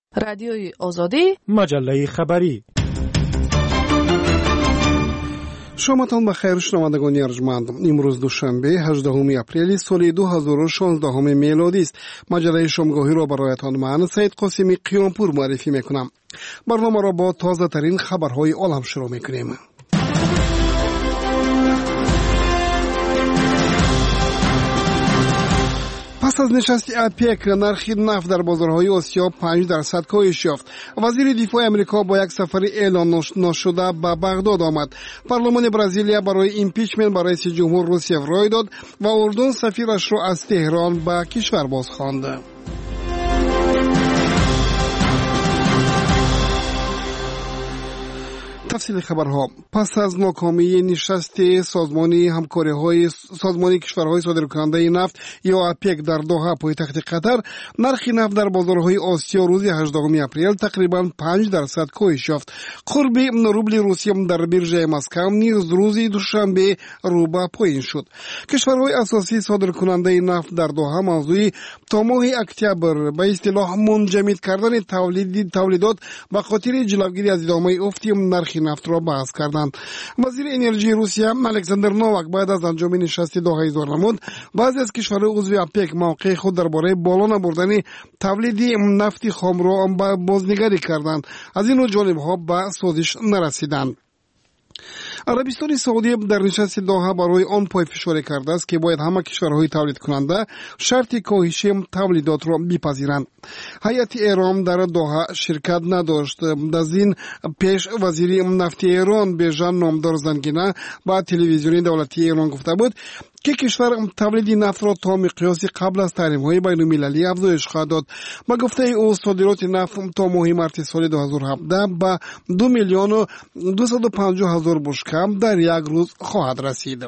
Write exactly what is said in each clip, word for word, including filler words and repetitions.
رادیوی آزادی، مجله خبری. شامتان بخیر شنوندگان ارجمند. امروز دوشنبه هجدهم اپریل سال دو هزار و شانزده میلادی است. مجله شامگاهی را برایتان من سید قاسمی قیامپور معرفی میکنم. برنامه را با تازه ترین خبرهای عالم شروع میکنیم. پس از نشست اپک نرخ نفت در بازارهای آسیا پنج درصد کاهش یافت. وزیر دفاع امریکا با یک سفر اعلان نشده به بغداد آمد. پارلمان برزیلیا برای ایمپیچمنت برای رئیس جمهور روسیه رای داد و اردن سفیرش را از تهران به کشور بازخواند. تفصیل خبرها. پس از ناکامی نشست سازمانی همکاری های سازمانی کشورهای صادرکننده نفت یا اپک در دوحه پایتخت قطر، نرخ نفت در بازارهای آسیا روز هجدهم اپریل تقریبا پنج درصد کاهش یافت. قرب روبل روسیه در بیرژه مسکو نیز روز دوشنبه رو به پایین شد. کشورهای اساسی صادرکننده نفت در دوحه موضوع تا ماه اکتبر به اصطلاح منجمد کردن تولید تولیدات به خاطر جلوگیری از ادامه افت نرخ نفت را بحث کردند. وزیر انرژی روسیه الکساندر نوواک بعد از انجام نشست دوحه اظهار نمود بعضی از کشورهای عضو اپک موقع خود درباره بالا نبردن تولید نفت خام را بازنگری کردند. از این جانبها به سازش نرسیدند. عربستان سعودی در نشست دوحه برای آن پای فشاری کرده است که باید همه کشورهای تولید کننده شرط کاهش تولیدات را بپذیرند. هیئت ایران در دوحه شرکت نداشت. از این پیش وزیر نفت ایران بیژن نامدار زنگینه با تلویزیون دولتی ایران گفته بود که کشور تولید نفت را تا مقیاس قبل از تحریم‌های بین‌المللی افزایش خواهد داد. با گفته او صادرات نفت تا ماه مارس سال دو هزار و هفده به دو میلیون و دویست و پنجاه هزار بشکه در یک روز خواهد رسید.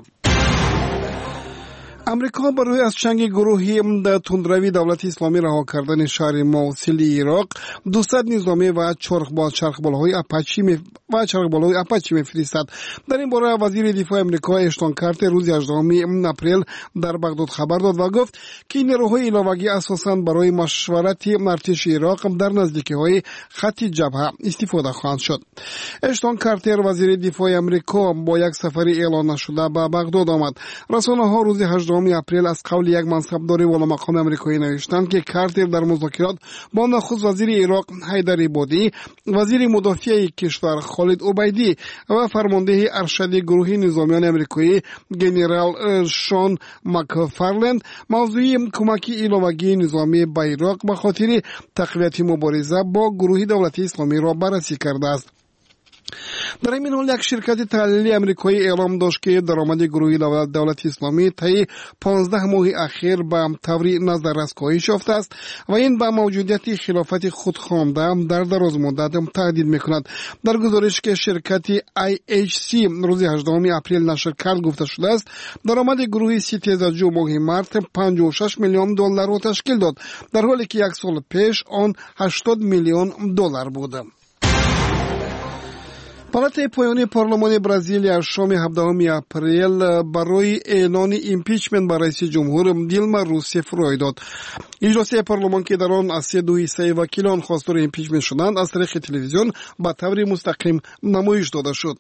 امریکا برای از چنگ گروهی تندروی دولت اسلامی رها کردن شهر موصل عراق دویست نظامی و چرخبال چرخبال‌های اپاچی و چرخبال‌های اپاچی می‌فرستد. در این باره وزیر دفاع امریکا اشتون کارتر روز هجدهم اپریل در بغداد خبر داد و گفت که این نیروهای علاوگی اساساً برای مشورت ارتش عراق در نزدیکی‌های خط جبهه استفاده خواهند شد. اشتون کارتر وزیر دفاع امریکا با یک سفر اعلان نشده به بغداد آمد. رسانه‌ها روز هجدهم اپریل از قول یک منصبدار والا مقام امریکایی نوشتند که کارتر در مذاکرات با نخست وزیر عراق حیدر عبادی، وزیر مدافع کشور خالد عبیدی و فرمانده ارشد گروه نظامیان امریکایی جنرال شان مکفرلند موضوع کمک علاوگی نظامی به عراق به خاطر تقویت مبارزه با گروه دولتی اسلامی را بررسی کرده است. در این حال یک شرکت تحلیلی امریکایی اعلام داشت که درآمد گروهی دولت اسلامی طی پانزده ماه اخیر به طوری نظررس کاهش یافته است و این به موجودیت خلافت خودخوانده در دراز مدت تهدید میکند. در گزارش که شرکت آی اچ سی روز هجدهم اپریل نشر کرد گفته شده است درآمد گروهی سیتیزاجو ماه مارس پنجاه و شش میلیون دلار را تشکیل داد، در حالی که یک سال پیش آن هشتاد میلیون دلار بود. پالات پایانی پارلمان برزیلیا شام هفدهم اپریل برای اعلان ایمپیچمنت برای رئیس جمهور دیلما روسف رای داد. اجلاس پارلمان که در آن از سه دو حصه وکیلان خواستار ایمپیچمنت شدند از طریق تلویزیون به طور مستقیم نمایش داده شد.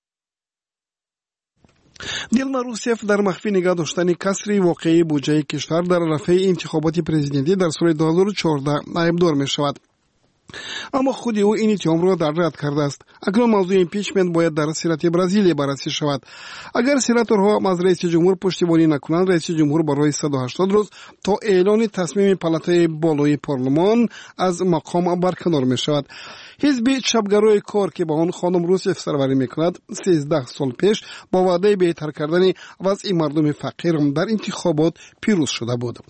دیلما روسف در مخفی نگاه داشتن کسری واقعی بودجه کشور در رفع انتخابات پرزیدنتی در سال دو هزار و چهارده ایمدار می شود. اما خود او این اتهام را در رد کرده است. اکنون موضوع ایمپیچمنت باید در سنات برزیل بررسی شود. اگر سناتورها از رئیس جمهور پشتیبانی نکنند، رئیس جمهور برای صد و هشتاد روز تا اعلان تصمیم پالاتای بالای پارلمان از مقام برکنار می شود. حزب چپگرای کار که با آن خانم روسف سروری می کند سیزده سال پیش با وعده بهتر کردن وضع مردم فقیر در انتخابات پیروز شده بود.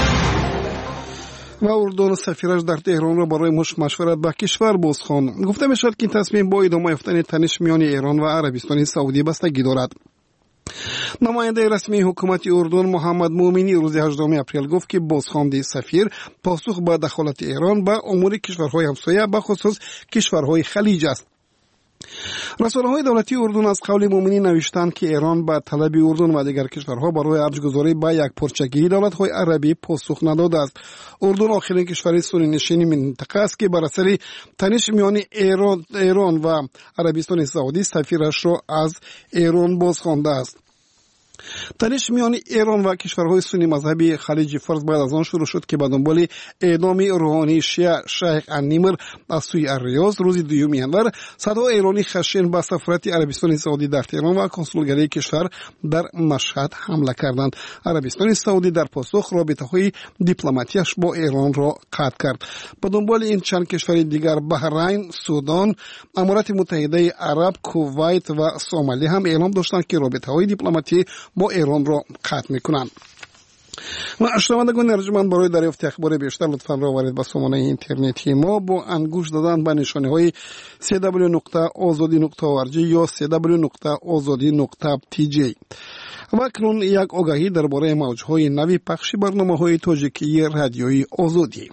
و اردن سفیرش در تهران را برای مشورت با کشور بازخواند. گفته می شود که این تصمیم با ادامه یافتن تنش میان ایران و عربستان سعودی بستگی دارد. نماینده رسمی حکومت اردن محمد مومنی روز هجدهم اپریل گفت که بازخواندن سفیر پاسخ به دخالت ایران به امور کشورهای همسایه به خصوص کشورهای خلیج است. رسانه‌های دولتی اردن از قول مومنی نوشتند که ایران به طلب اردن و دیگر کشورها برای ارجگذاری به یک پرچگی دولت‌های عربی پاسخ نداده است. اردن آخرین کشور سنی نشین منطقه است که بر اثر تنش میان ایران, ایران و عربستان سعودی سفیرش را از ایران بازخوانده است. تنش میان ایران و کشورهای سنی مذهبی خلیج فارس بعد از آن شروع شد که به دنبال اعدام روحانی شیعه شیخ النمر از سوی الریاض روز دوم ینور صدها ایرانی خشن به سفارت عربستان سعودی در تهران و کنسولگری کشور در مشهد حمله کردند. عربستان سعودی در پاسخ رابطه‌های دیپلماتیش با ایران را قطع کرد. به دنبال این چند کشور دیگر بحرین، سودان، امارات متحده عرب، کویت و سومالی هم اعلام داشتند که رابطه‌های دیپلماتی با ایران را قطع میکنند. و شنوندگان ارجمند برای دریافت اخبار بیشتر لطفاً راورید به سامانه اینترنتی ما با انگوش دادن به نشانه های سی دبلیو نقطه آزادی نقطه او ار جی یا سی دبلیو نقطه آزادی نقطه تی جی. و اکنون یک آگاهی درباره موجهای نوی پخش برنامه‌های تاجیکی رادیویی آزادی.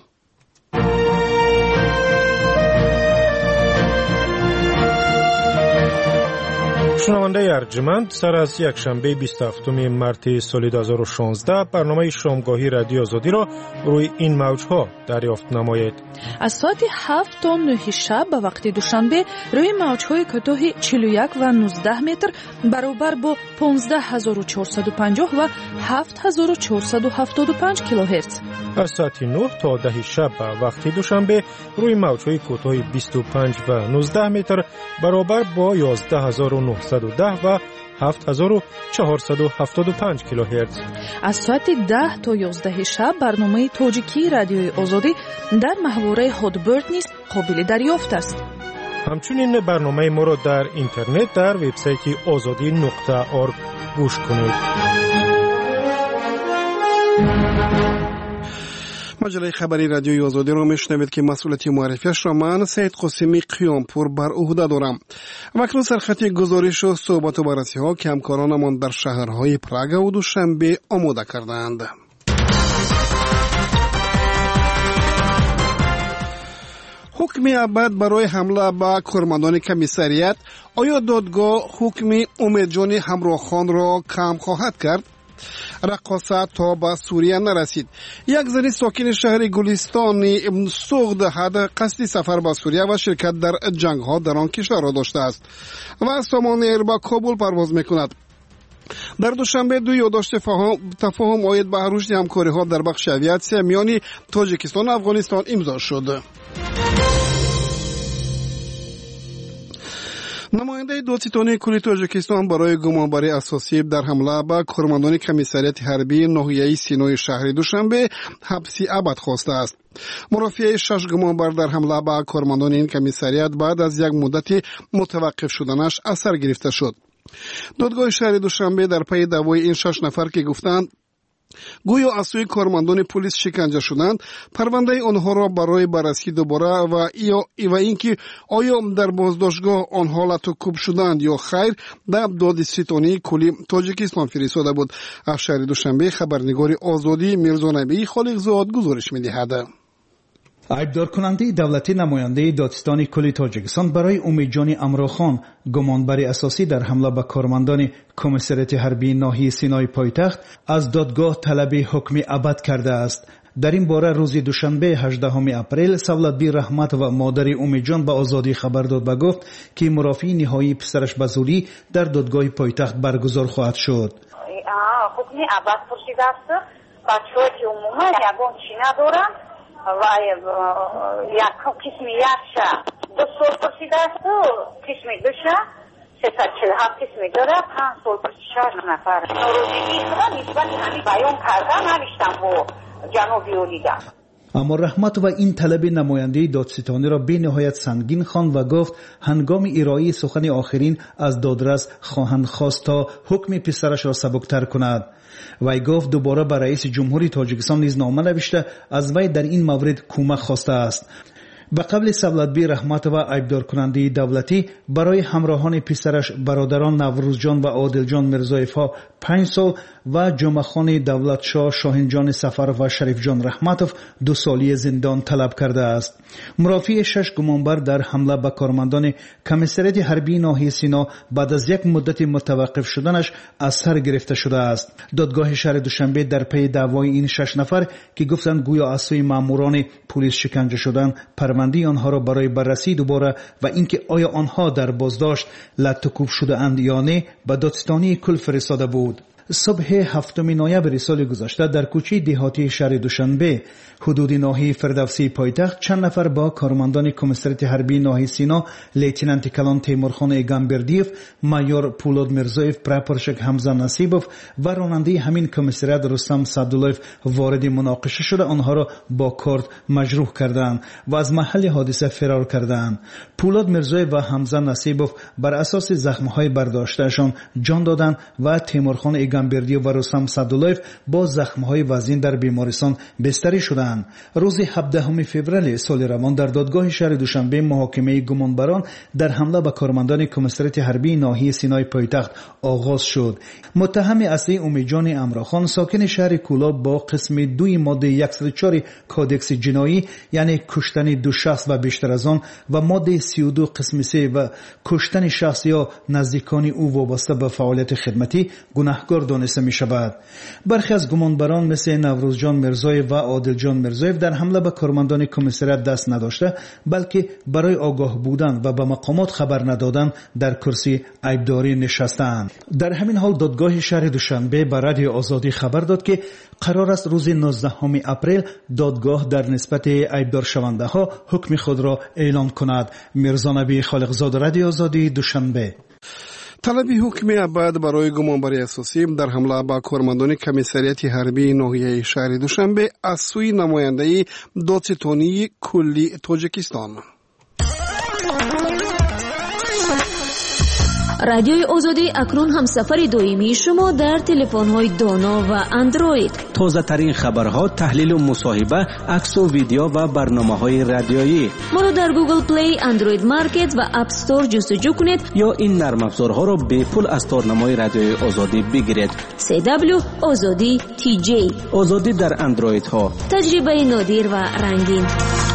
شنونده ارجمند، سر از یک شنبه بیست و هفتم مارس سال دو هزار و شانزده برنامه شامگاهی رادیو آزادی را روی این موجها دریافت نمایید. از ساعت هفت تا نه شب به وقت دوشنبه روی موجهای کوتاه چهل و یک و نوزده متر برابر با پانزده هزار و چهارصد و پنجاه و هفت هزار و چهارصد و هفتاد و پنج کیلوهرتز. از ساعت نه تا ده شب به وقت دوشنبه روی موجهای کوتاه بیست و پنج و نوزده متر برابر با یازده هزار و نهصد و ده و هفت هزار و چهارصد و هفتاد و پنج کیلوهرتز. از ساعت ده تا یازده شب برنامه تاجیکی رادیوی آزادی در محوره هادبرد نیز قابل دریافت است. همچنین برنامه ما را در اینترنت در وبسایت آزادی نقطه آرگ گوش کنید. مجله خبری رادیوی آزادی را میشنوید که مسئولیت معرفیش را من سید قاسمی قیامپور بر عهده دارم. و اکنون سرخط گزارش و صحبت و بررسی ها که همکارانمان در شهرهای پراگ و دوشنبه آماده کردند. حکم ابد برای حمله به کارمندان کمیسریت، آیا دادگاه حکم امیدجان همراهخان را کم خواهد کرد؟ رقاصه تا به سوریه نرسید. یک زن ساکن شهر گلستان سوق دهد قصد سفر به سوریه و شرکت در جنگ ها در آن کشور را داشته است و از سامان ایر به کابل پرواز میکند. در دوشنبه دو یادداشت تفاهم آید به رشد همکاری ها در بخش اویاسیون میان تاجیکستان و افغانستان امضا شد. نماینده دادستانی کلی تاجیکستان برای گمانبری اساسی در حمله به کارمندان کمیسریت حربی ناحیه سینای شهر دوشنبه حبسی ابد خواسته است. مرافعه شش گمانبر در حمله به کارمندان این کمیسریت بعد از یک مدت متوقف شدنش اثر گرفته شد. دادگاه شهر دوشنبه در پی دعوای این شش نفر که گفتند گویا از سوی کارمندان پلیس شکنجه شدند، پرونده آنها را برای بررسی دوباره و و اینکه آیا در بازداشتگاه آنها لطوکوب شدند یا خیر در دادستانی کلی تاجیکستان فرستاده بود. از شهر دوشنبه خبرنگار آزادی میرزا نبی خالقزاد گزارش می‌دهد. عیبدار کننده دولتی نماینده دادستان کلی تاجیکستان برای امیدجان امراخان گمانبر اساسی در حمله به کارمندان کمیسریت حربی ناحیه سینای پایتخت از دادگاه طلب حکم ابد کرده است. در این باره روز دوشنبه هجدهم اپریل سولتبی رحمت و مادر امیدجان به آزادی خبر داد و گفت که مرافعه نهایی پسرش بزولی در دادگاه پایتخت برگزار خواهد شد. حکم ابد پرسیده است. بچه‌ها که عموما یگان چی ندارن و یک قسمی یکشه دو سال پرسیده است و قسمی دوشه سیصد چهل و هفت قسمی داره پنج سال پرسیده نفر ناروزگی خدا نسبت همین بیان کردن نوشتم با جنابی و دیگر. اما رحمت و این طلب نماینده دادستانی را به نهایت سنگین خواند و گفت هنگام ارائه سخن آخرین از دادرس خواهند خواست تا حکم پسرش را سبکتر کند. وی گفت دوباره به رئیس جمهوری تاجیکستان نیز نامه نوشته از وی در این مورد کمک خواسته است. به قبل سبلتبی رحمت و ایبدار کننده دولتی برای همراهان پسرش برادران نوروز جان و عادل جان مرزایف ها پنج سال و جمعخان دولت شاه شاهین جان سفر و شریف جان رحمتوف دو سالی زندان طلب کرده است. مرافع شش گمانبر در حمله به کارمندان کمیسریت حربی ناحیه سینا بعد از یک مدت متوقف شدنش از سر گرفته شده است. دادگاه شهر دوشنبه در پی دعوای این شش نفر که گفتند گویا از سوی ماموران پلیس شکنجه شدند پرونده آنها را برای بررسی دوباره و اینکه آیا آنها در بازداشت لطوکوب شده اند یا نه به دادستانی کل فرستاده بود. صبح هفتم نوامبر سال گذشته در کوچه دهاتی شهر دوشنبه حدود ناحیه فردوسی پایتخت چند نفر با کارمندان کمیسریت حربی ناحیه سینا لیتنانت کلان تیمورخان ایگانبردیف، مایور پولاد مرزایف، پراپورشک حمزه نصیبوف و راننده همین کمیسریت رستم سعداللهف وارد مناقشه شده آنها را با کارد مجروح کردند و از محل حادثه فرار کردند. پولاد مرزایف و حمزه نصیبوف بر اساس زخم‌های برداشتهشان جان دادند و تیمورخان ایگانبردیف و رستم سعداللهف با زخم‌های وزین در بیمارستان بستری شدند. روز هفدهم فوریه سال روان در دادگاه شهر دوشنبه محاکمه گمانبران در حمله به کارمندان کمیسریت حربی ناحیه سینای پایتخت آغاز شد. متهم اصلی امیدجان امراخان ساکن شهر کولاب با قسم دوی ماده صد و چهار کادکس جنایی یعنی کشتن دو شخص و بیشتر از آن و ماده سی و دو قسم سه و کشتن شخص یا نزدیکان او وابسته به فعالیت خدمتی گناهکار دانسته می شود. برخی از گمانبران مثل نوروز جان مرزایف و عادل جان مرزایف در حمله به کارمندان کمیسریت دست نداشته بلکه برای آگاه بودن و به مقامات خبر ندادن در کرسی عیبداری نشستند. در همین حال دادگاه شهر دوشنبه به رادیو آزادی خبر داد که قرار است روز نوزدهم اپریل دادگاه در نسبت عیبدار شونده ها حکم خود را اعلان کند. میرزا نبی خالقزاد، رادیو آزادی، دوشنبه. طلب حکم ابد برای گمانبری اساسی در حمله به کارمندان کمیسریت حربی ناحیه شهر دوشنبه از سوی نماینده دادستانی کلی تاجیکستان. رادیوی آزادی اکنون همسفر دائمی شما در تلفن‌های دانا و اندروید. تازه ترین خبرها، تحلیل و مصاحبه، عکس و ویدیو و برنامه‌های رادیویی. ما را در گوگل پلی، اندروید مارکت و اپ استور جستجو کنید یا این نرم افزارها را به پول از تارنمای رادیوی آزادی بگیرید. سی دبلیو آزادی تی جی. آزادی در اندروید ها. تجربه نادر و رنگین.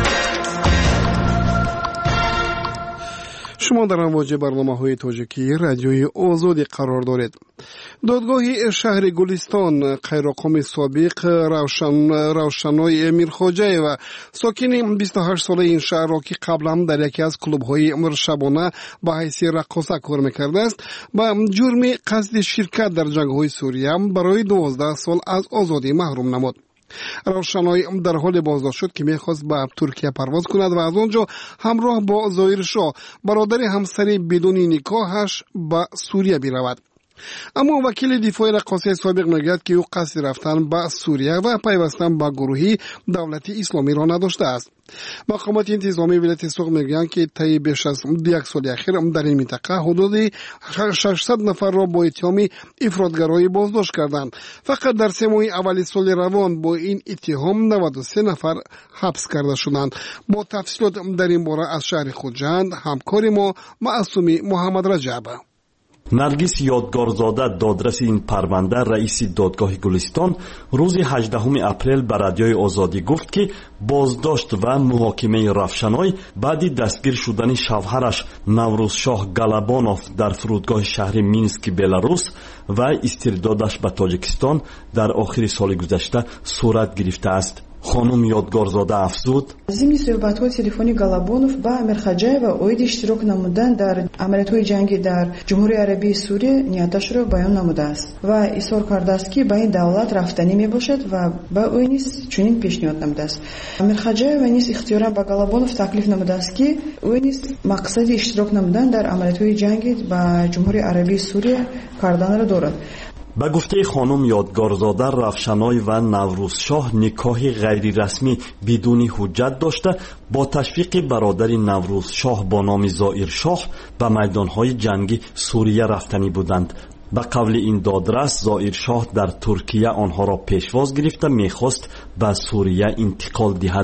شما در امواج برنامه‌های تاجیکی رادیوی آزادی قرار دارید. دادگاه شهر گلستان قیراقام سابق روشن روشنای امیر خواجه و ساکن بیست و هشت ساله این شهر را که قبلا در یکی از کلوب‌های امر شبانه به حیث رقاصه کار می‌کرده است با جرم قصد شرکت در جنگ‌های سوریه برای دوازده سال از آزادی محروم نمود. روشنای در حال بازداشت شد که میخواست به ترکیه پرواز کند و از آنجا همراه با ظاهر شاه برادر همسری بدون نکاحش به سوریه برود. اما وکیل دفاع رقاصه سابق میگوید که او قصد رفتن به سوریه و پیوستن به گروهی دولتی اسلامی را نداشته است. مقامات انتظامی ولایت سوق میگویند که طی بیش از یک سال اخیر در این منطقه حدود ششصد نفر را با اتهام افراطگرایی بازداشت کردند. فقط در سه ماه اول سال روان با این اتهام نود و سه نفر حبس کرده شدند. با تفصیلات در این باره از شهر خوجند همکار ما معصومی محمد رجب. نرگس یادگارزاده دادرس این پرونده رئیس دادگاه گلستان روز هجدهم اپریل به رادیوی آزادی گفت که بازداشت و محاکمه رفشنای بعد دستگیر شدن شوهرش نوروز شاه گالابانوف در فرودگاه شهر مینسک بلاروس و استردادش به تاجیکستان در آخر سال گذشته صورت گرفته است. خانم یادگارزاده افزود: ضمن صحبت‌های تلفنی گالابانوف با امیر خواجه و اوید اشتراک نمودن در عملیات‌های جنگی در جمهوری عربی سوریه نیتش را بیان نموده است و اصرار کرده است که به این دولت رفتنی میباشد و با او نیز چنین پیشنهاد نموده است. امیر خواجه و نیز اختیارا به گالابانوف تکلیف نموده است که او نیز مقصد اشتراک نمودن در عملیات‌های جنگی با جمهوری عربی سوریه کردن را دارد. به گفته خانم یادگارزاده رفشنای و نوروز شاه نکاح غیر رسمی بدون حجت داشته با تشویق برادر نوروز شاه با نام زائر شاه به میدانهای جنگی سوریه رفتنی بودند. به قول این دادرس زائر شاه در ترکیه آنها را پیشواز گرفته میخواست به سوریه انتقال دهد.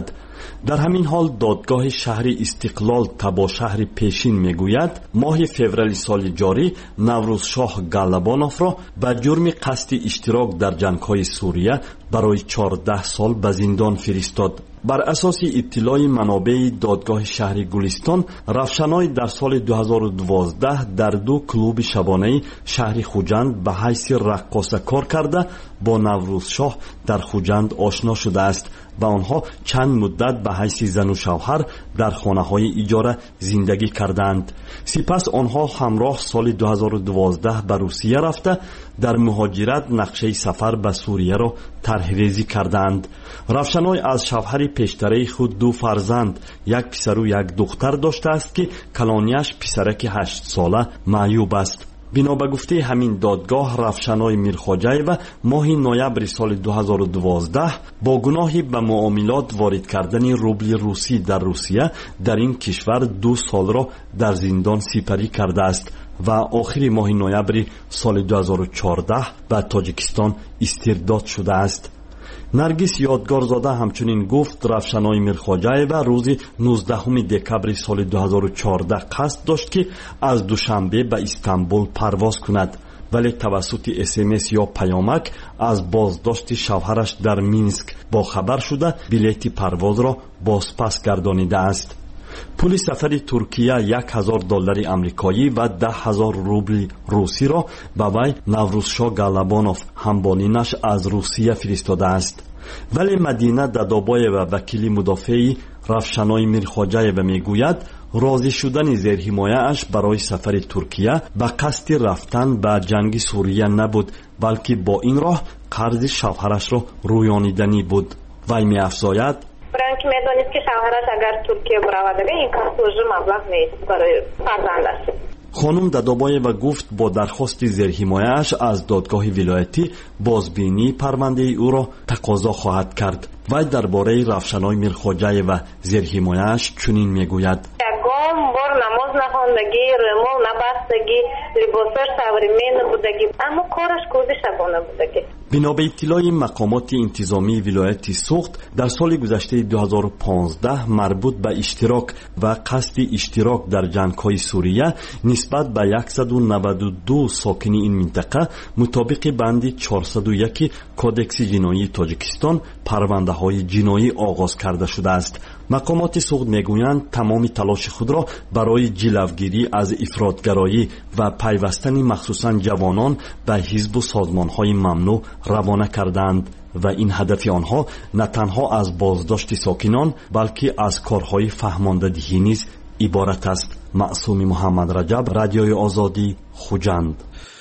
در همین حال دادگاه شهر استقلال تبا شهر پیشین میگوید ماه فوریه سال جاری نوروزشاه گالابانوف را به جرم قصد اشتراک در جنگ‌های سوریه برای چهارده سال به زندان فرستاد. بر اساس اطلاع منابع دادگاه شهر گلستان، رفشنای در سال دو هزار و دوازده در دو کلوب شبانه شهر خوجند به حیث رقاصه کار کرده با نوروزشاه در خوجند آشنا شده است و آنها چند مدت به حیث زن و شوهر در خانه‌های اجاره زندگی کردند. سپس آنها همراه سال دو هزار و دوازده به روسیه رفته در مهاجرت نقشه سفر به سوریه را طرح‌ریزی کردند. رفشنای از شوهر پیشتره خود دو فرزند، یک پسر و یک دختر داشته است که کلانیش پسرک هشت ساله معیوب است. بنا به گفته همین دادگاه، رفشنای میرخواجایو ماه نوامبر سال دو هزار و دوازده با گناهی به معاملات وارد کردن روبل روسی در روسیه در این کشور دو سال را در زندان سپری کرده است و آخر ماه نوامبر سال دو هزار و چهارده به تاجیکستان استرداد شده است. نرگس یادگارزاده همچنین گفت رفشنای میرخواجایو روز نوزدهم دکبر سال دو هزار و چهارده قصد داشت که از دوشنبه به استانبول پرواز کند، ولی توسط اس ام اس یا پیامک از بازداشت شوهرش در مینسک با خبر شده بلیط پرواز را بازپس گردانیده است. پول سفر ترکیه یک هزار دلار آمریکایی و ده هزار روبل روسی را به وی نوروزشاه گالابانوف همبانینش از روسیه فرستاده است. ولی مدینه دادابای و وکیل مدافع رفشنای میرخواجایو میگوید راضی شدن زیرحمایه اش برای سفر ترکیه به قصد رفتن به جنگ سوریه نبود، بلکه با این راه قرض شوهرش را رویانیدنی بود. وی می‌افزاید برای که میدانید که شوهرش اگر ترکیه برود این کارتوژ مبلغ نیست برای فرزندش. خانم دادابایو گفت با درخواست زیرحمایه‌اش از دادگاه ولایتی بازبینی پرونده او را تقاضا خواهد کرد. وی درباره رفشنای میرخواجایو زیرحمایه‌اش چنین میگوید: یگام بار نماز نخواندگی، رومال نبستگی، لباسش سوریمه نبودگی، اما کارش کود شبانه بودگی. بنا به اطلاع مقامات انتظامی ولایت سوخت، در سال گذشته دو هزار و پانزده مربوط به اشتراک و قصد اشتراک در جنگ‌های سوریه نسبت به صد و نود و دو ساکن این منطقه مطابق بند چهارصد و یک کودکس جنایی تاجیکستان پرونده‌های جنایی آغاز کرده شده است. مقامات سوخت میگویند تمام تلاش خود را برای جلوگیری از افراطگرایی و پیوستن مخصوصاً جوانان به حزب و سازمان‌های ممنوع روانه کردند و این هدف آنها نه تنها از بازداشت ساکنان بلکه از کارهای فهمانده‌دهی نیز عبارت است. معصوم محمد رجب، رادیوی آزادی، خوجند.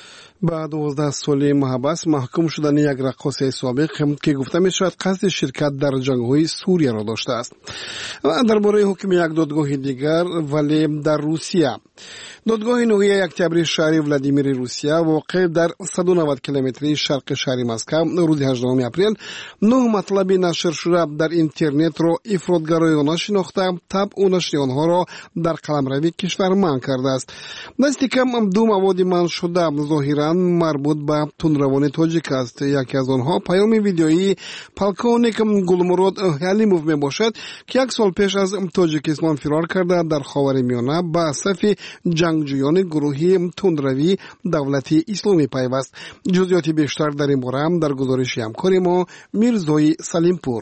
بعد دوازده سال محبس محکوم شدن یک رقاصه سابق که گفته می شود قصد شرکت در جنگ‌های سوریه را داشته است. درباره حکم یک دادگاه دیگر ولی در روسیه، دادگاه نوعی اکتبر شهر ولادیمیر روسیه واقع در صد و نود کیلومتری شرق شهر مسکو روز هجدهم اپریل نه مطلب نشر شده در اینترنت را افراطگرایانه شناخته طبع و نشر آنها را در قلمرو کشور منع کرده است. دست کم دو مواد منع شده ظاهراً مربوط به تندروان تاجیک است. یکی از آنها پیام ویدیویی پالکونیک گلمراد حلیموف می باشد که یک سال پیش از تاجیکستان فرار کرده در خاورمیانه به صف جنگجویان گروهی تندروی دولتی اسلامی پیوست. جزئیات بیشتر در این باره در گزارش همکار ما میرزای سلیمپور.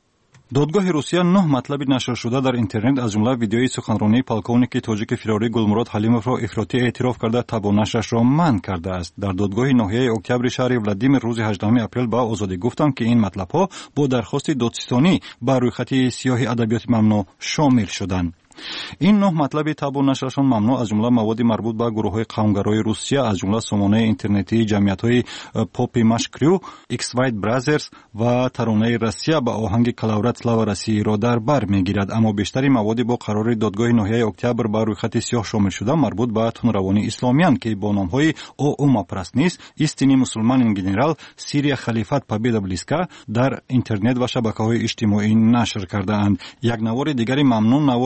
دادگاه روسیه نه مطلب نشر شده در اینترنت از جمله ویدیوی سخنرانی پالکونیک تاجیک فراری گلمراد حلیموف را افراطی اعتراف کرده تب و نشرش را منع کرده است. در دادگاه ناحیه اکتبر شهر ولادیمیر روز هجدهم اپریل با آزادی گفتند که این مطلب ها با درخواست دادستانی بر روی خط سیاه ادبیات ممنوع شامل شدند. این نه مطلب تاب و نشرشان ممنوع از جمله مواد مربوط به گروه‌های قومگرای روسیه از جمله سامانه اینترنتی جمعیت‌های پاپی مشکریو، ایکس وایت برادرز و ترانه روسیه با آهنگ کلاورات سلاوا روسیه را در بر می‌گیرد، اما بیشتری مواد با قرار دادگاه ناحیه اکتبر بر روی خط سیاه شامل شده مربوط به تندروانی اسلامیان که با نام‌های او اوما پرستنیس، істинный مسلمان گنرال، سیریا خلیفت победа близка در اینترنت و شبکه‌های اجتماعی نشر کرده‌اند. یک نوار دیگری ممنوع نوار ویدیوی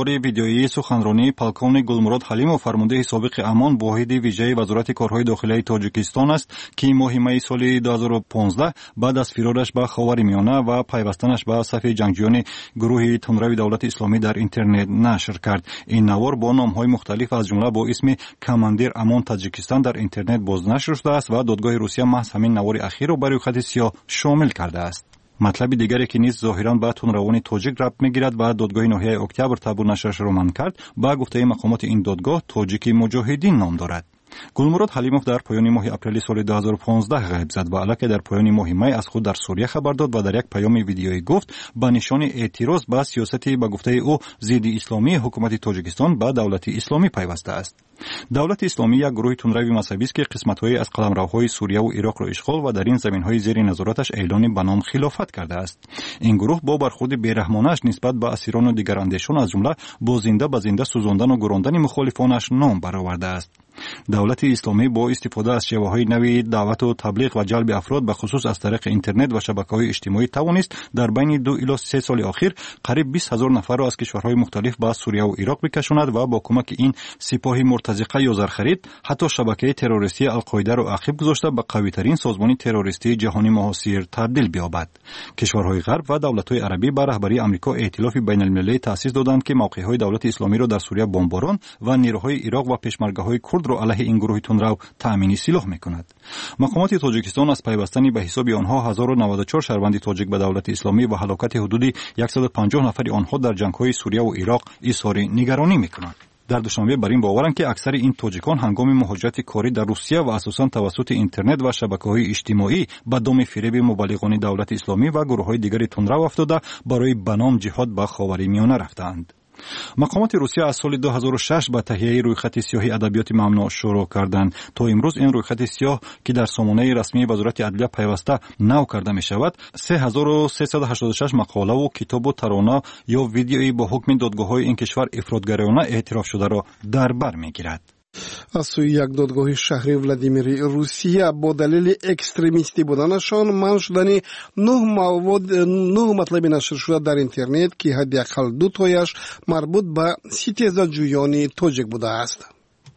رادیویی سخنرانی پالکونیک گلمراد حلیموف فرمانده سابق امان واحد ویژه وزارت کارهای داخلی تاجیکستان است که ماه می سال دو هزار و پانزده بعد از فرارش به خاورمیانه و پیوستنش به صف جنگجویان گروه تندروی دولت اسلامی در اینترنت نشر کرد. این نوار با نام‌های مختلف از جمله با اسم کماندیر امان تاجیکستان در اینترنت بازنشر شده است و دادگاه روسیه محض همین نوار اخیر را برای خط سیاه شامل کرده است. مطلب دیگری که نیز ظاهراً به تندروان تاجیک ربط می‌گیرد و دادگاه ناحیه اکتبر تبو نشرش را منع کرد. با گفته مقامات این دادگاه تاجیک مجاهدین نام دارد. گلمراد حلیموف در پایان ماه اپریل سال دو هزار و پانزده غیب زد و علاوه در پایان ماه می از خود در سوریه خبر داد و در یک پیام ویدیویی گفت به نشان اعتراض به سیاست به گفته او ضد اسلامی حکومت تاجیکستان به دولت اسلامی پیوسته است. دولت اسلامی یک گروه تندروی مذهبی است که قسمت‌های از قلمروهای سوریه و عراق را اشغال و در این زمین‌های زیر نظارتش اعلان به نام خلافت کرده است. این گروه با برخورد بی‌رحمانه‌اش نسبت به اسیران و دیگر اندیشان از جمله با زنده به زنده سوزاندن و گراندن مخالفانش نام برآورده است. دولت اسلامی با استفاده از شیوه‌های نوی دعوت و تبلیغ و جلب افراد به خصوص از طریق اینترنت و شبکه‌های اجتماعی توانست در بین دو الی سه سال اخیر قریب بیست هزار نفر را از کشورهای مختلف به سوریه و عراق بکشاند و با کمک این سپاه مرتزقه یا زرخرید حتی شبکه تروریستی القاعده را عقب گذاشته به قوی‌ترین سازمان تروریستی جهانی معاصر تبدیل بیابد. کشورهای غرب و دولت‌های عربی به رهبری آمریکا ائتلاف بین‌المللی تأسیس دادند که موقع‌های دولت اسلامی را در سوریه بمباران و نیروهای عراق و پشمرگه‌های کرد را علیه این گروه تندرو تأمین سلاح می‌کند. مقامات تاجیکستان از پیوستن به حساب آنها هزار و نود و چهار شهروند تاجیک به دولت اسلامی و هلاکت حدود صد و پنجاه نفر آنها در جنگ‌های سوریه و عراق اظهار نگرانی می‌کنند. در دوشنبه بر این باورند که اکثر این تاجیکان هنگام مهاجرت کاری در روسیه و اساساً توسط اینترنت و شبکه‌های اجتماعی به دام فریب مبلغان دولت اسلامی و گروه‌های دیگر تندرو افتاده برای بنام جهاد به خاورمیانه رفتند. مقامات روسیه از سال دو هزار و شش به تهیه رویخط سیاه ادبیات ممنوع شروع کردند. تا امروز این رویخط سیاه که در سامانه رسمی وزارت عدلیه پیوسته نو کرده می شود سه هزار و سیصد و هشتاد و شش مقاله و کتاب و ترانه یا ویدیویی با حکم دادگاه‌های این کشور افراطگرایانه اعتراف شده را در بر می‌گیرد. از سوی یک دادگاه شهری ولادیمیر روسیه با دلیل اکستریمیستی بودنشان منع شدن نه مواد نه مطلب نشر شده در اینترنت که حداقل دو تایش مربوط به ستیزجویان تاجیک بوده است.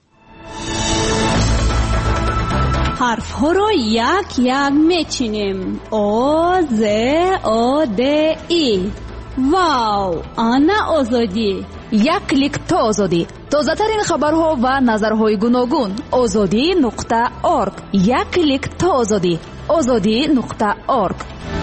حرف ها را یک یک میچینیم. او ز او د ای. واو، آنا آزادی. یک کلیک تا آزادی. تازه ترین خبرها و نظرهای گوناگون. آزادی نقطه اورگ. یک کلیک تا آزادی. آزادی نقطه اورگ.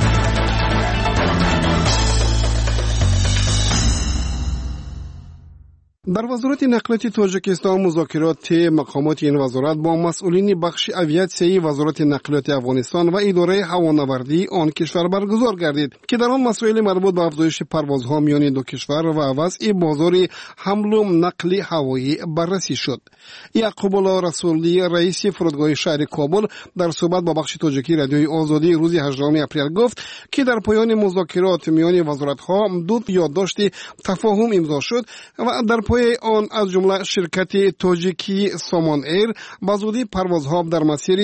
در وزارت نقلیات تاجیکستان مذاکرات مقامات این وزارت با مسئولین بخش اویاسیایی وزارت نقلیات افغانستان و اداره هوانوردی آن کشور برگزار گردید که در آن مسائل مربوط به افزایش پروازها میان دو کشور و وضع بازار حمل و نقل هوایی بررسی شد. یعقوب الله رسولی رئیس فرودگاه شهر کابل در صحبت با بخش تاجیکی رادیوی آزادی روز هجدهم اپریل گفت که در پایان مذاکرات میان وزارت‌ها دو یادداشت تفاهم امضا شد و در پای آن از جمله شرکت تاجیکی سامان ایر با زودی پروازها در مسیر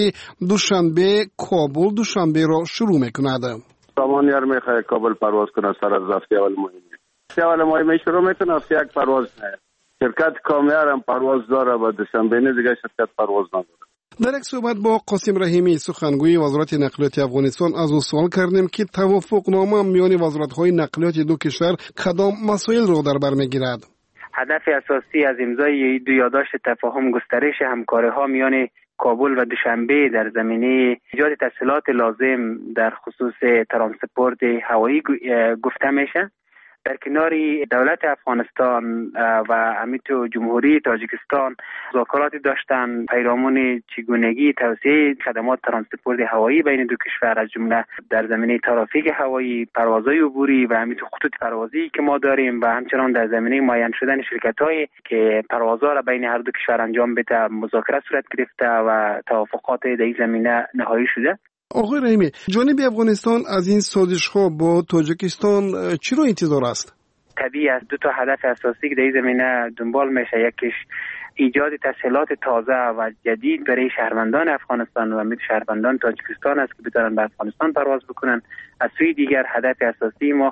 دوشنبه کابل دوشنبه را شروع میکند. سامان ایر میخواد کابل پرواز کنه سر از رفتی اول مهمی. اول مهمی شروع میکنه از یک پرواز نه. شرکت کامیار هم پرواز داره و دوشنبه نه دیگه شرکت پرواز نداره. در یک صحبت با قاسم رحیمی سخنگوی وزارت نقلیات افغانستان از او سوال کردیم که توافقنامه میان وزارت‌های نقلیات دو کشور کدام مسائل را در بر میگیرد. هدف اساسی از امضای دو یادداشت تفاهم گسترش همکاری‌ها میان کابل و دوشنبه در زمینه ایجاد تسهیلات لازم در خصوص ترانسپورت هوایی گفته میشه. در کنار دولت افغانستان و همینطور جمهوری تاجیکستان مذاکراتی داشتن پیرامون چگونگی توسعه خدمات ترانسپورت هوایی بین دو کشور از جمله در زمینه ترافیک هوایی، پروازهای عبوری و همینطور خطوط پروازی که ما داریم و همچنان در زمینه معین شدن شرکت‌هایی که پروازها را بین هر دو کشور انجام بده مذاکره صورت گرفته و توافقات در این زمینه نهایی شده. آقای رحیمی، جانب افغانستان از این سازش‌ها با تاجیکستان چی رو انتظار است؟ طبیعی است دو تا هدف اساسی که در این زمینه دنبال میشه، یکیش ایجاد تسهیلات تازه و جدید برای شهروندان افغانستان و همین شهروندان تاجیکستان است که بتونن به افغانستان پرواز بکنن. از سوی دیگر هدف اساسی ما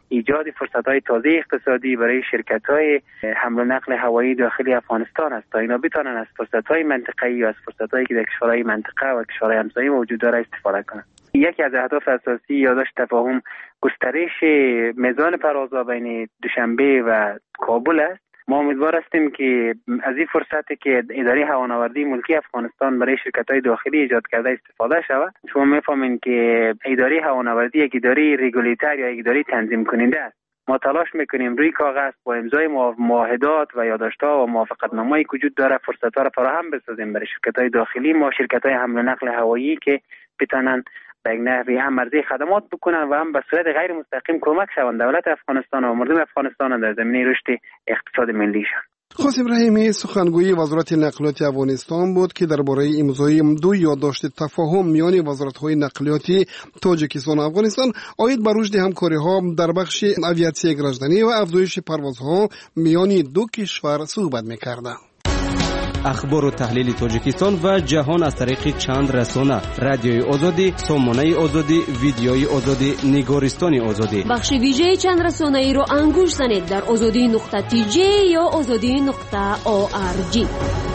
ایجاد فرصت‌های تازه اقتصادی برای شرکت‌های حمل و نقل هوایی داخلی افغانستان است تا اینا بتونن از فرصت‌های منطقه‌ای و از فرصت‌هایی که در کشورهای منطقه و کشورهای همسایه موجود داره استفاده کنند. یکی از اهداف اساسی یادداشت تفاهم گسترش میزان پروازها بین دوشنبه و کابل است. ما امیدوار هستیم که از این فرصتی که اداره هوانوردی ملکی افغانستان برای شرکت‌های داخلی ایجاد کرده استفاده شود. شما می‌فهمین که اداره هوانوردی یک اداره رگولیتور یا یک اداره تنظیم کننده است. ما تلاش میکنیم روی کاغذ با امضای معاهدات و یادداشت‌ها و موافقتنامه‌ای که وجود داره فرصت‌ها را فراهم بسازیم برای شرکت‌های داخلی ما شرکت‌های حمل و نقل هوایی که بتونن به نحوی هم عرضه خدمات بکنن و هم به صورت غیر مستقیم کمک شوند دولت افغانستان و مردم افغانستان در زمینه رشد اقتصاد ملیشان. قاسم رحیمی سخنگوی وزارت نقلیات افغانستان بود که درباره امضای دو یادداشت تفاهم میان وزارت‌های نقلیاتی تاجیکستان و افغانستان عاید بر رشد همکاری‌ها در بخش آویاسیون گردشدنی و افزایش پروازها میان دو کشور صحبت می‌کرد. اخبار و تحلیل تاجیکستان و جهان از طریق چند رسانه: رادیوی آزادی، سامانه آزادی، ویدیوی آزادی، نگارستان آزادی. بخش ویژه چند رسانه ای رو انگوش زنید در آزادی نقطه تی جی یا آزادی نقطه او آر جی.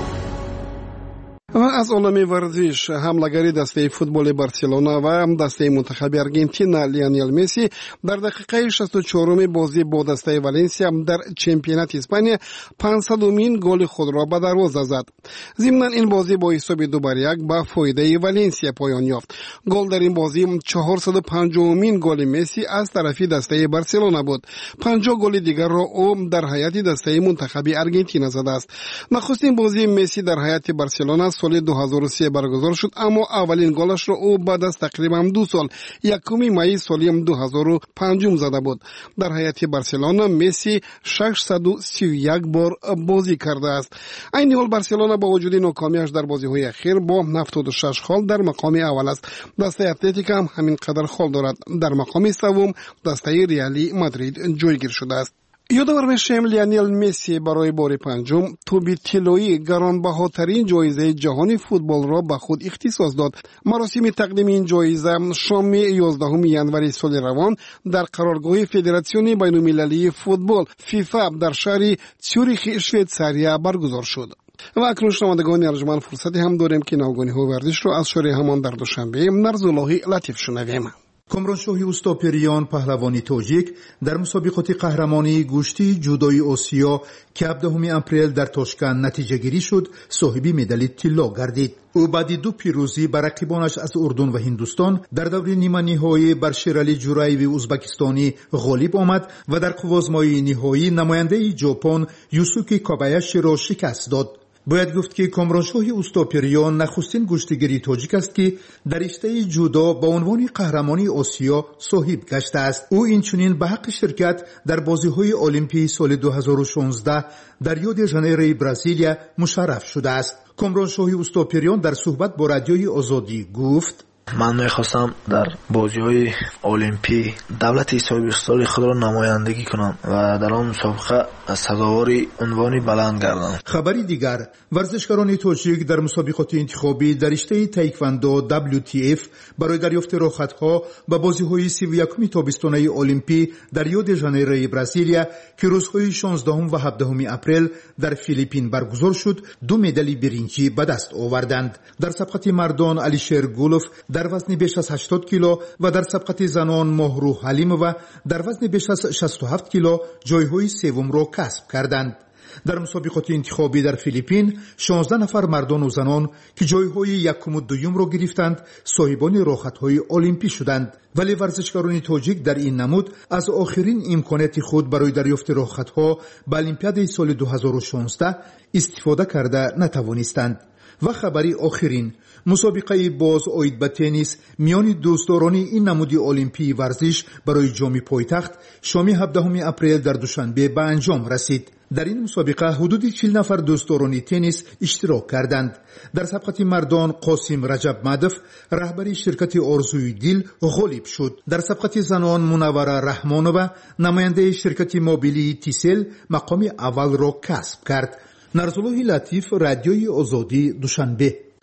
و از عالم ورزش حمله‌گری دسته فوتبال بارسلونا و دسته منتخب آرژانتین لیونل مسی در دقیقه شصت و چهار بازی با دسته والنسیا در چمپیونات اسپانیا پانصدمین گل خود را به دروازه زد. ضمن این بازی با حساب دو بر یک به فایده والنسیا پایان یافت. گل در این بازی چهارصد و پنجمین گل مسی از طرف دسته بارسلونا بود. پنجاه گل دیگر را او در هیئت دسته منتخب آرژانتین زده است. نخستین بازی مسی در هیئت بارسلونا سال دو هزار و سه برگزار شد، اما اولین گلش را او بعد از تقریبا دو سال یکم می سال دو هزار و پنج زده بود. در هیئت بارسلونا مسی ششصد و سی و یک بار بازی کرده است. این حال بارسلونا با وجود ناکامیش در بازی‌های اخیر با هفتاد و شش خال در مقام اول است. دسته اتلتیکو هم همین قدر خال دارد. در مقام سوم دسته ریالی مادرید جایگیر شده است. یادآور میشیم لیونل مسی برای بار پنجم توپ طلایی گرانبهاترین جایزه جهانی فوتبال را به خود اختصاص داد. مراسم تقدیم این جایزه شام یازدهم ژانویه سال روان در قرارگاه فدراسیون بین‌المللی فوتبال فیفا در شهر تیوریخ شویتزاریا برگزار شد. و اکنون شنوندگان ارجمند فرصتی هم داریم که نوگانی‌ها ورزش را از شهر همان در دوشنبه نرزالله لطیف شنویم. کامرانشاهی اوستاپریان پهلوانی تاجیک در مسابقات قهرمانی گشتی جودوی آسیا که هفدهم اپریل در تاشکند نتیجه گیری شد صاحب مدال طلا گردید. او بعد دو پیروزی بر رقیبانش از اردن و هندوستان در دور نیمه نهایی بر شیرعلی جورایوی ازبکستانی غالب آمد و در قوازمای نهایی نماینده ژاپن یوسوکی کابایاشی را شکست داد. باید گفت که کامرانشاهی اوستاپریان نخستین گشتگیری تاجیک است که در رشته جودو با عنوان قهرمانی آسیا صاحب گشته است. او اینچنین به حق شرکت در بازی‌های المپیک سال دو هزار و شانزده در ریو دی ژانیرو برزیلیا مشرف شده است. کامرانشاهی اوستاپریان در صحبت با رادیوی آزادی گفت: من میخواستم در بازی های المپیک دولت صاحب استاد خود را نمایندگی کنم و در آن مسابقه سزاوار عنوانی بلند گردم. خبری دیگر: ورزشکاران تاجیک در مسابقات انتخابی در رشته تایکواندو دبلیو تی اف برای دریافت رخصت‌ها به بازی‌های سی و یکم تابستانه المپیک در ریو دی ژانیرو برزیلیا که روزهای شانزدهم و هفدهم اپریل در فیلیپین برگزار شد دو مدال برنجی به دست آوردند. در سبقت مردان علیشیر گولوف در وزن بیش از هشتاد کیلو و در سبقت زنان ماهرو حلیمووا در وزن بیش از شصت و هفت کیلو جایهای سوم را کسب کردند. در مسابقات انتخابی در فیلیپین شانزده نفر مردان و زنان که جایهای یکم و دوم را گرفتند صاحبان رخصت‌های المپیک شدند، ولی ورزشکاران تاجیک در این نمود از آخرین امکانات خود برای دریافت رخصت‌ها به المپیاد سال دو هزار و شانزده استفاده کرده نتوانستند. و خبری آخرین: مسابقه باز آید به تنیس میان دوستداران این نمودی المپی ورزش برای جام پایتخت شام هفدهم اپریل در دوشنبه به انجام رسید. در این مسابقه حدود چهل نفر دوستداران تنیس اشتراک کردند. در سبقت مردان قاسم رجب مدف رهبری شرکت آرزوی دل غالب شد. در سبقت زنان منوره رحمانووا نماینده شرکت موبیلی تیسل مقام اول را کسب کرد. نرزالله لطیف، رادیوی آزادی، دوشنبه.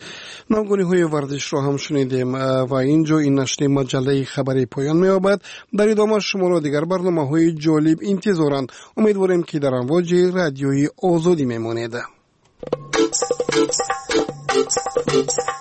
نامگونی های ورزش را هم شنیدیم و اینجا این نشر مجله خبری پایان می‌یابد. در ادامه شما را دیگر برنامه های جالب انتظارند. امیدواریم که در امواج رادیوی آزادی میمانید.